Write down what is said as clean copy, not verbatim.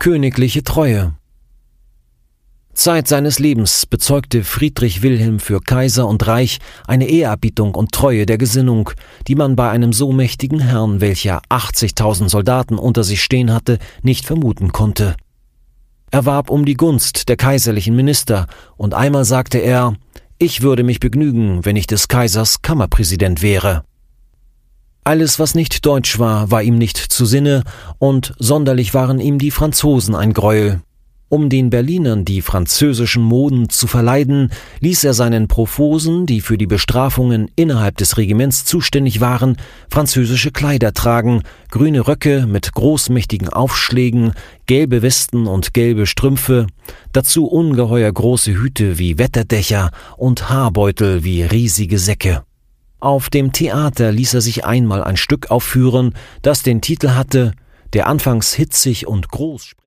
Königliche Treue. Zeit seines Lebens bezeugte Friedrich Wilhelm für Kaiser und Reich eine Ehrerbietung und Treue der Gesinnung, die man bei einem so mächtigen Herrn, welcher 80.000 Soldaten unter sich stehen hatte, nicht vermuten konnte. Er warb um die Gunst der kaiserlichen Minister, und einmal sagte er: »Ich würde mich begnügen, wenn ich des Kaisers Kammerpräsident wäre.« Alles, was nicht deutsch war ihm nicht zu Sinne, und sonderlich waren ihm die Franzosen ein Greuel. Um den Berlinern die französischen Moden zu verleiden, ließ er seinen Profosen, die für die Bestrafungen innerhalb des Regiments zuständig waren, französische Kleider tragen, grüne Röcke mit großmächtigen Aufschlägen, gelbe Westen und gelbe Strümpfe, dazu ungeheuer große Hüte wie Wetterdächer und Haarbeutel wie riesige Säcke. Auf dem Theater ließ er sich einmal ein Stück aufführen, das den Titel hatte: Der anfangs hitzig und groß